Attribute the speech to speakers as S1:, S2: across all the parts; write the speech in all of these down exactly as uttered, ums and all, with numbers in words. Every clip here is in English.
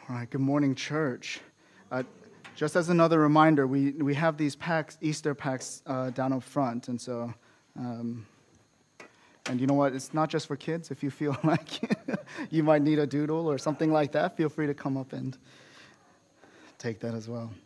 S1: All right, good morning, church. Uh, just as another reminder, we, we have these packs, Easter packs uh, down up front, and so, um, and you know what, it's not just for kids. If you feel like you might need a doodle or something like that, feel free to come up and take that as well.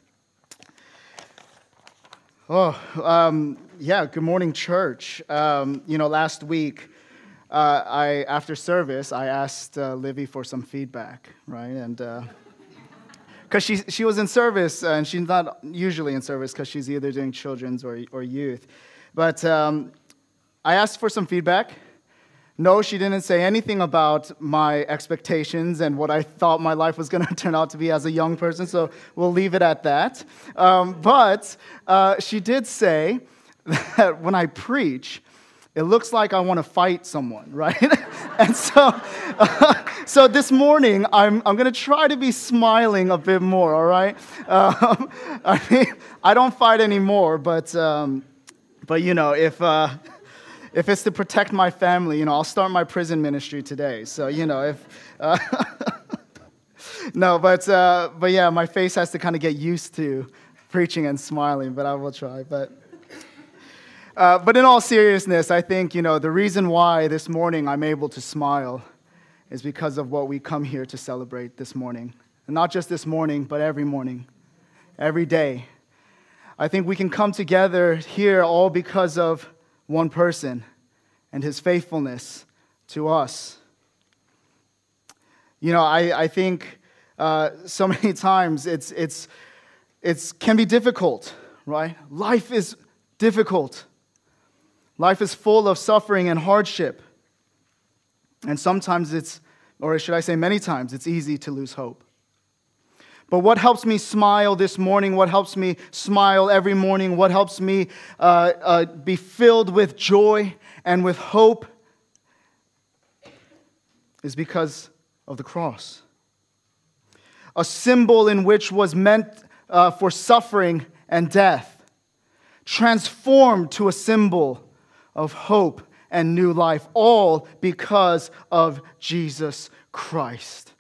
S1: Oh, um, yeah, good morning, church. Um, you know, last week, Uh, I, after service, I asked uh, Livy for some feedback, right? And because uh, she she was in service, and she's not usually in service because she's either doing children's or or youth. But um, I asked for some feedback. No, she didn't say anything about my expectations and what I thought my life was going to turn out to be as a young person. So we'll leave it at that. Um, but uh, she did say that when I preach, it looks like I want to fight someone, right? And so, uh, so this morning, I'm I'm going to try to be smiling a bit more, all right? Um, I mean, I don't fight anymore, but um, but you know, if uh, if it's to protect my family, you know, I'll start my prison ministry today. So you know, if uh, no, but uh, but yeah, my face has to kind of get used to preaching and smiling, but I will try, but. Uh, but in all seriousness, I think, you know, the reason why this morning I'm able to smile is because of what we come here to celebrate this morning. And not just this morning, but every morning, every day. I think we can come together here all because of one person and his faithfulness to us. You know, I, I think uh, so many times it's it's it's can be difficult, right? Life is difficult. Life is full of suffering and hardship. And sometimes it's, or should I say many times, it's easy to lose hope. But what helps me smile this morning, what helps me smile every morning, what helps me uh, uh, be filled with joy and with hope is because of the cross. A symbol in which was meant uh, for suffering and death, transformed to a symbol of hope and new life, all because of Jesus Christ.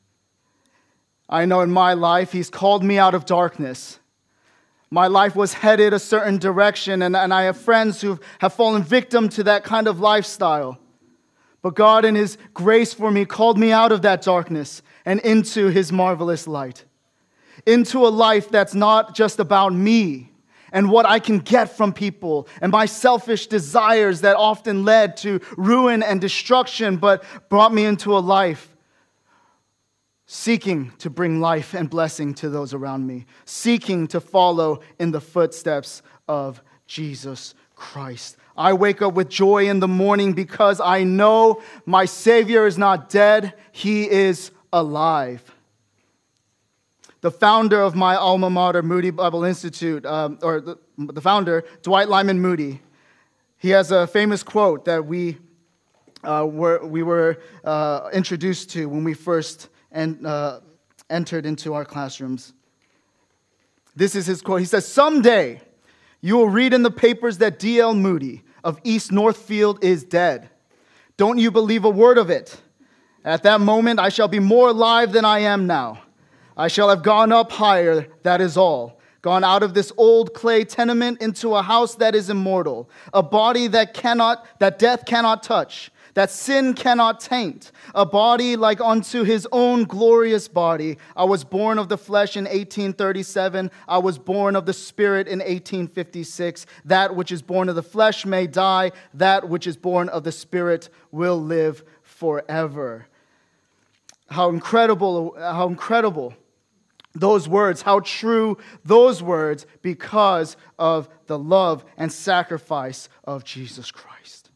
S1: I know in my life, He's called me out of darkness. My life was headed a certain direction, and, and I have friends who have fallen victim to that kind of lifestyle. But God, in His grace for me, called me out of that darkness and into His marvelous light. Into a life that's not just about me, and what I can get from people, and my selfish desires that often led to ruin and destruction, but brought me into a life seeking to bring life and blessing to those around me, seeking to follow in the footsteps of Jesus Christ. I wake up with joy in the morning because I know my Savior is not dead, He is alive. The founder of my alma mater, Moody Bible Institute, um, or the, the founder, Dwight Lyman Moody, he has a famous quote that we uh, were we were uh, introduced to when we first en- uh, entered into our classrooms. This is his quote. He says, "Someday you will read in the papers that D L Moody of East Northfield is dead. Don't you believe a word of it? At that moment, I shall be more alive than I am now. I shall have gone up higher, that is all. Gone out of this old clay tenement into a house that is immortal. A body that cannot, that death cannot touch, that sin cannot taint. A body like unto His own glorious body. I was born of the flesh in eighteen thirty-seven. I was born of the Spirit in eighteen fifty-six. That which is born of the flesh may die. That which is born of the Spirit will live forever." How incredible, how incredible. Those words, how true those words because of the love and sacrifice of Jesus Christ.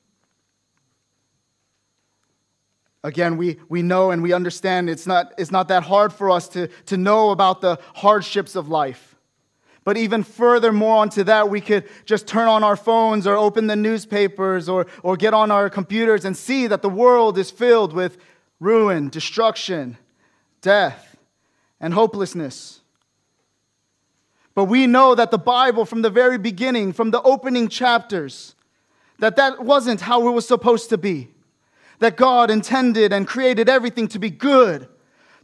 S1: Again, we, we know and we understand it's not, it's not that hard for us to, to know about the hardships of life. But even furthermore onto that, we could just turn on our phones or open the newspapers or, or get on our computers and see that the world is filled with ruin, destruction, death, and hopelessness. But we know that the Bible, from the very beginning, from the opening chapters, that that wasn't how it was supposed to be. That God intended and created everything to be good,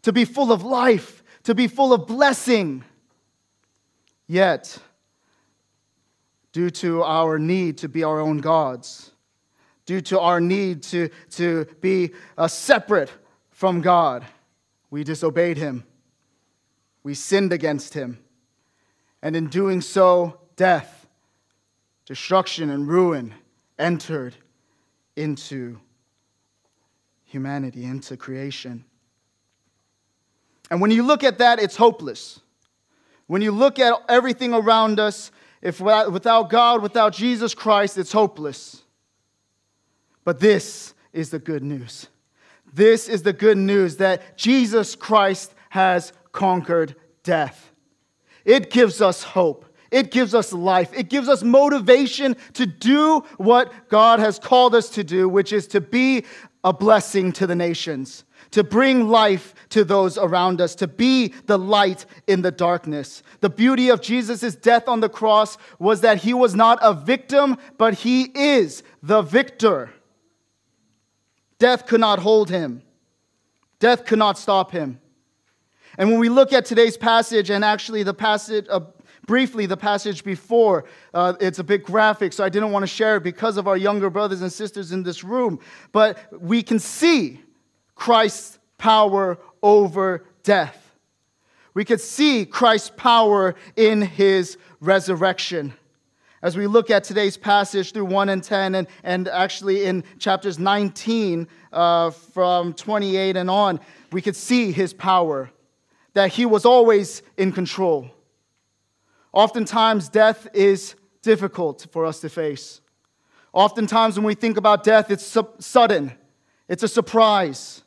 S1: to be full of life, to be full of blessing. Yet, due to our need to be our own gods, due to our need to, to be uh, separate from God, we disobeyed him. We sinned against him. And in doing so, death, destruction, and ruin entered into humanity, into creation. And when you look at that, it's hopeless. When you look at everything around us, if without God, without Jesus Christ, it's hopeless. But this is the good news. This is the good news that Jesus Christ has conquered death. It gives us hope. It gives us life. It gives us motivation to do what God has called us to do, which is to be a blessing to the nations, to bring life to those around us, to be the light in the darkness. The beauty of Jesus' death on the cross was that he was not a victim, but he is the victor. Death could not hold him. Death could not stop him. And when we look at today's passage, and actually the passage, uh, briefly the passage before, uh, it's a bit graphic, so I didn't want to share it because of our younger brothers and sisters in this room. But we can see Christ's power over death. We could see Christ's power in his resurrection. As we look at today's passage through one and ten, and, and actually in chapters nineteen uh, from twenty-eight and on, we could see his power, that he was always in control. Oftentimes, death is difficult for us to face. Oftentimes, when we think about death, it's su- sudden. It's a surprise.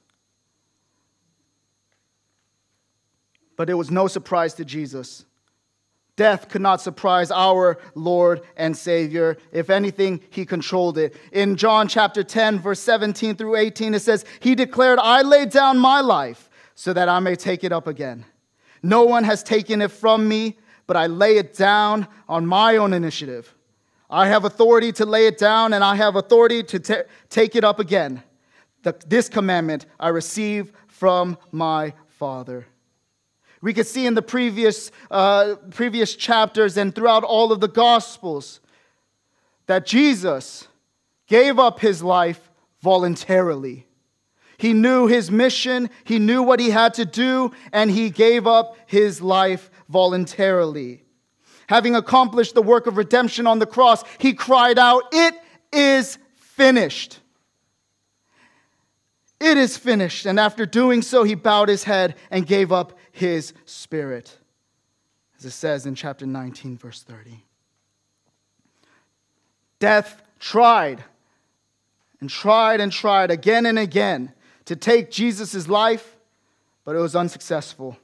S1: But it was no surprise to Jesus. Death could not surprise our Lord and Savior. If anything, he controlled it. In John chapter ten, verse seventeen through eighteen, it says, "He declared, 'I laid down my life so that I may take it up again. No one has taken it from me, but I lay it down on my own initiative. I have authority to lay it down, and I have authority to t- take it up again. The, this commandment I receive from my Father.'" We could see in the previous, uh, previous chapters and throughout all of the Gospels that Jesus gave up his life voluntarily. He knew his mission, he knew what he had to do, and he gave up his life voluntarily. Having accomplished the work of redemption on the cross, he cried out, "It is finished." It is finished. And after doing so, he bowed his head and gave up his spirit, as it says in chapter nineteen, verse thirty. Death tried and tried and tried again and again to take Jesus' life, but it was unsuccessful.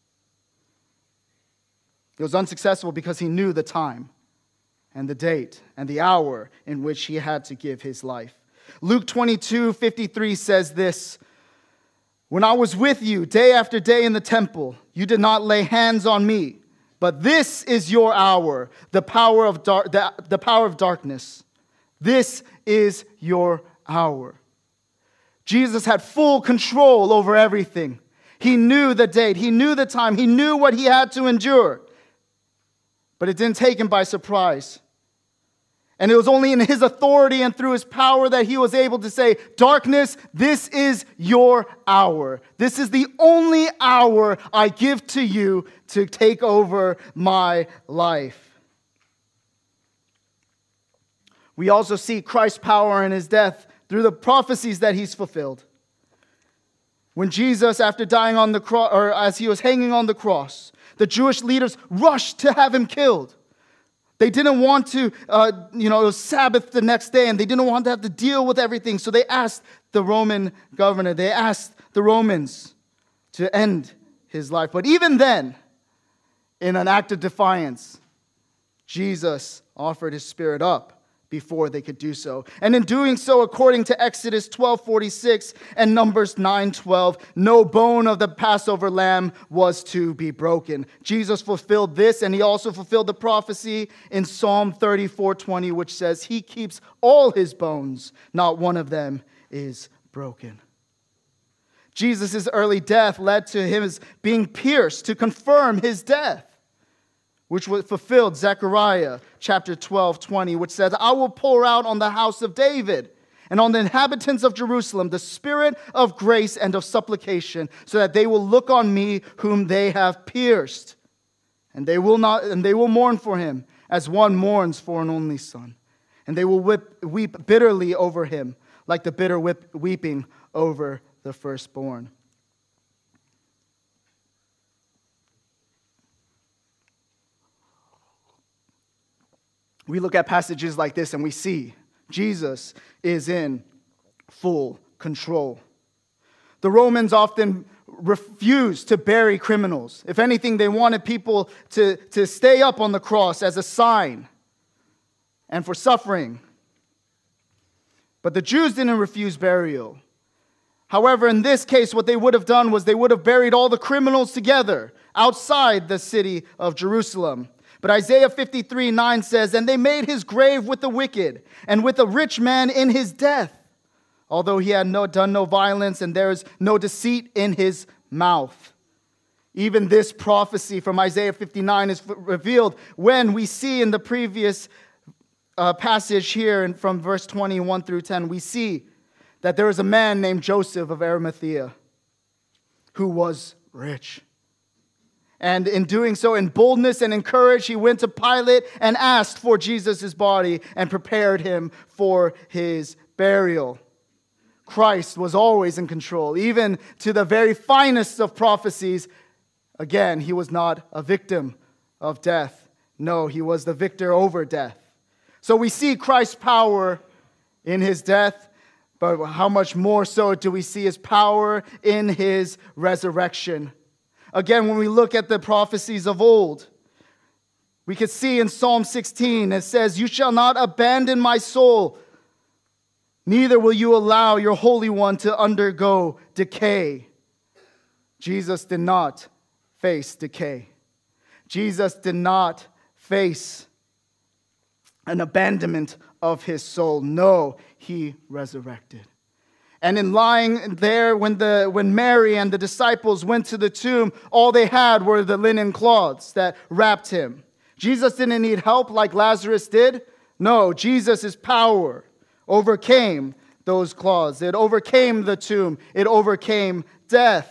S1: It was unsuccessful because he knew the time and the date and the hour in which he had to give his life. Luke twenty-two fifty-three says this, "When I was with you day after day in the temple, you did not lay hands on me, but this is your hour, the power of dar- the, the power of darkness. This is your hour." Jesus had full control over everything. He knew the date, he knew the time, he knew what he had to endure. But it didn't take him by surprise. And it was only in his authority and through his power that he was able to say, "Darkness, this is your hour. This is the only hour I give to you to take over my life." We also see Christ's power in his death through the prophecies that he's fulfilled. When Jesus, after dying on the cross, or as he was hanging on the cross, the Jewish leaders rushed to have him killed. They didn't want to, uh, you know, it was Sabbath the next day, and they didn't want to have to deal with everything. So they asked the Roman governor, they asked the Romans to end his life. But even then, in an act of defiance, Jesus offered his spirit up before they could do so. And in doing so, according to Exodus twelve forty-six and Numbers nine twelve, no bone of the Passover lamb was to be broken. Jesus fulfilled this, and he also fulfilled the prophecy in Psalm thirty-four twenty, which says, "He keeps all his bones, not one of them is broken." Jesus' early death led to him being pierced to confirm his death, which was fulfilled Zechariah chapter twelve, twenty, which says, I will pour out on the house of David and on the inhabitants of Jerusalem the spirit of grace and of supplication, so that they will look on me whom they have pierced. And they will not, and they will mourn for him as one mourns for an only son. And they will whip, weep bitterly over him, like the bitter whip, weeping over the firstborn. We look at passages like this and we see Jesus is in full control. The Romans often refused to bury criminals. If anything, they wanted people to, to stay up on the cross as a sign and for suffering. But the Jews didn't refuse burial. However, in this case, what they would have done was they would have buried all the criminals together outside the city of Jerusalem. But Isaiah fifty-three nine says, and they made his grave with the wicked and with a rich man in his death, although he had no, done no violence and there is no deceit in his mouth. Even this prophecy from Isaiah fifty-nine is revealed when we see in the previous uh, passage here and from verse twenty-one through ten, we see that there is a man named Joseph of Arimathea who was rich. And in doing so, in boldness and in courage, he went to Pilate and asked for Jesus' body and prepared him for his burial. Christ was always in control, even to the very finest of prophecies. Again, he was not a victim of death. No, he was the victor over death. So we see Christ's power in his death, but how much more so do we see his power in his resurrection? Again, when we look at the prophecies of old, we can see in Psalm sixteen, it says, you shall not abandon my soul, neither will you allow your Holy One to undergo decay. Jesus did not face decay. Jesus did not face an abandonment of his soul. No, he resurrected. And in lying there, when the when Mary and the disciples went to the tomb, all they had were the linen cloths that wrapped him. Jesus didn't need help like Lazarus did. No, Jesus' power overcame those cloths. It overcame the tomb. It overcame death.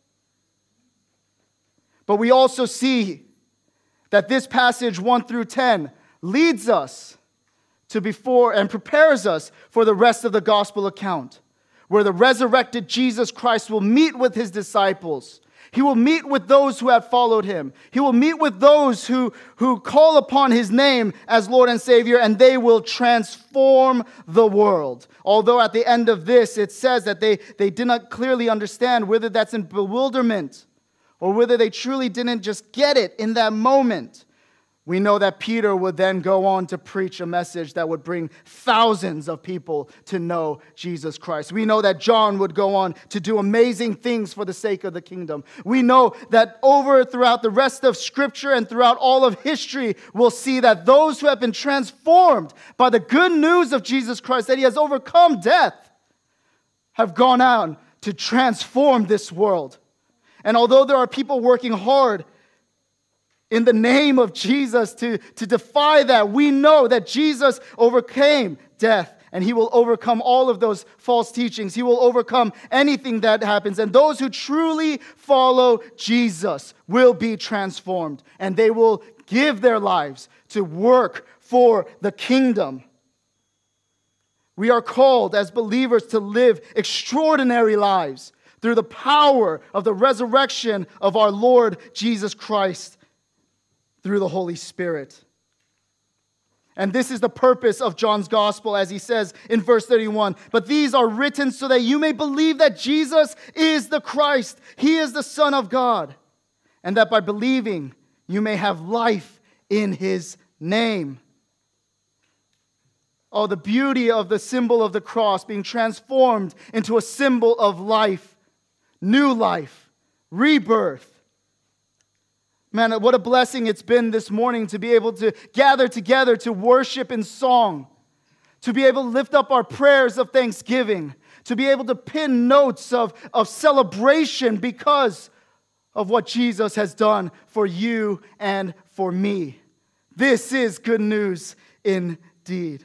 S1: But we also see that this passage one through ten leads us to before and prepares us for the rest of the gospel account, where the resurrected Jesus Christ will meet with his disciples. He will meet with those who have followed him. He will meet with those who, who call upon his name as Lord and Savior, and they will transform the world. Although at the end of this, it says that they, they did not clearly understand whether that's in bewilderment or whether they truly didn't just get it in that moment. We know that Peter would then go on to preach a message that would bring thousands of people to know Jesus Christ. We know that John would go on to do amazing things for the sake of the kingdom. We know that over throughout the rest of Scripture and throughout all of history, we'll see that those who have been transformed by the good news of Jesus Christ, that he has overcome death, have gone on to transform this world. And although there are people working hard in the name of Jesus to, to defy that, we know that Jesus overcame death and he will overcome all of those false teachings. He will overcome anything that happens. And those who truly follow Jesus will be transformed and they will give their lives to work for the kingdom. We are called as believers to live extraordinary lives through the power of the resurrection of our Lord Jesus Christ, through the Holy Spirit. And this is the purpose of John's gospel, as he says in verse thirty-one. But these are written so that you may believe that Jesus is the Christ. He is the Son of God. And that by believing, you may have life in his name. Oh, the beauty of the symbol of the cross being transformed into a symbol of life, new life, rebirth. Man, what a blessing it's been this morning to be able to gather together to worship in song, to be able to lift up our prayers of thanksgiving, to be able to pin notes of, of celebration because of what Jesus has done for you and for me. This is good news indeed.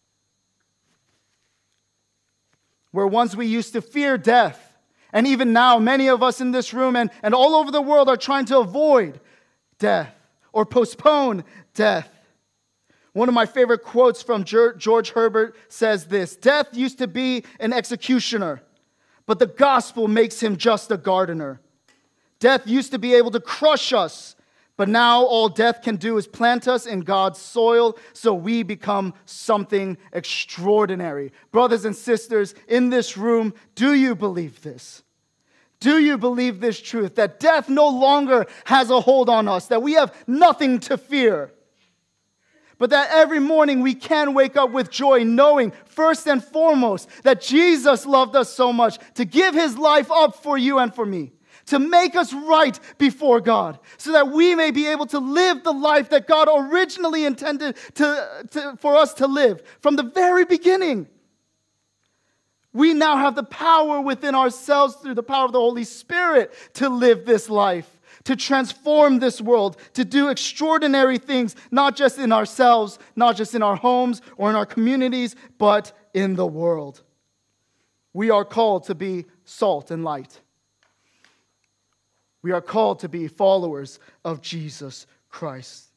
S1: Where once we used to fear death, and even now many of us in this room and, and all over the world are trying to avoid death or postpone death. One of my favorite quotes from George Herbert says this: "Death used to be an executioner, but the gospel makes him just a gardener. Death used to be able to crush us, but now all death can do is plant us in God's soil so we become something extraordinary." Brothers and sisters in this room, do you believe this? Do you believe this truth, that death no longer has a hold on us, that we have nothing to fear, but that every morning we can wake up with joy, knowing first and foremost that Jesus loved us so much to give his life up for you and for me, to make us right before God, so that we may be able to live the life that God originally intended to, to, for us to live from the very beginning. We now have the power within ourselves through the power of the Holy Spirit to live this life, to transform this world, to do extraordinary things, not just in ourselves, not just in our homes or in our communities, but in the world. We are called to be salt and light. We are called to be followers of Jesus Christ.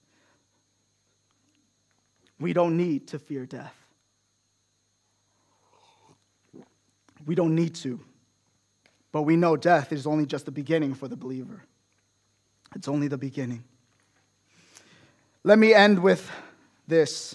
S1: We don't need to fear death. We don't need to. But we know death is only just the beginning for the believer. It's only the beginning. Let me end with this.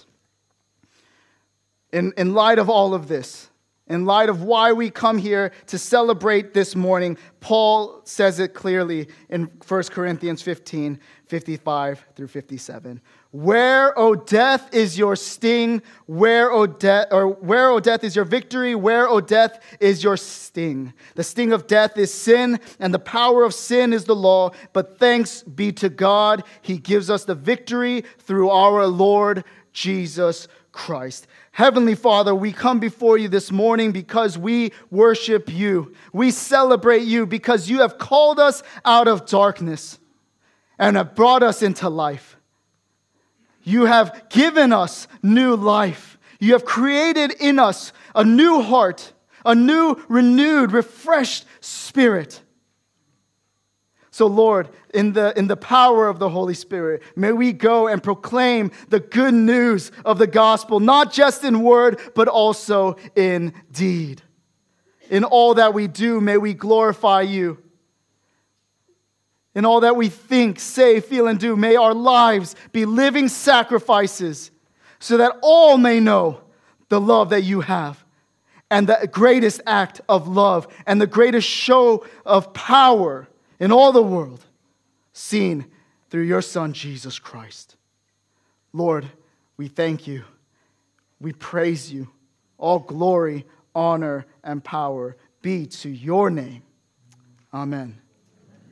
S1: In, in light of all of this, in light of why we come here to celebrate this morning, Paul says it clearly in First Corinthians fifteen, fifty-five through fifty-seven. Where, O death, is your sting? Where, O death, or where, O death, is your victory? Where, O death, is your sting? The sting of death is sin, and the power of sin is the law. But thanks be to God, he gives us the victory through our Lord Jesus Christ. Heavenly Father, we come before you this morning because we worship you. We celebrate you because you have called us out of darkness and have brought us into life. You have given us new life. You have created in us a new heart, a new, renewed, refreshed spirit. So, Lord, in the, in the power of the Holy Spirit, may we go and proclaim the good news of the gospel, not just in word, but also in deed. In all that we do, may we glorify you. In all that we think, say, feel, and do, may our lives be living sacrifices so that all may know the love that you have and the greatest act of love and the greatest show of power in all the world seen through your Son, Jesus Christ. Lord, we thank you. We praise you. All glory, honor, and power be to your name. Amen.